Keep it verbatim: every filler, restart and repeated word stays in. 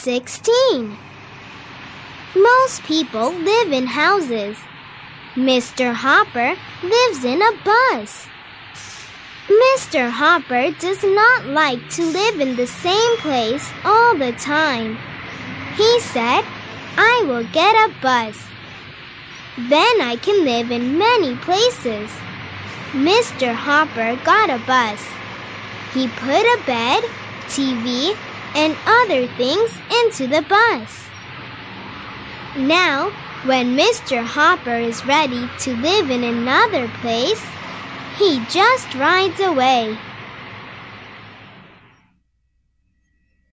sixteen. Most people live in houses. Mister Hopper lives in a bus. Mister Hopper does not like to live in the same place all the time. He said, "I will get a bus. Then I can live in many places." Mister Hopper got a bus. He put a bed, T V, and other things into the bus. Now, when Mister Hopper is ready to live in another place, he just rides away.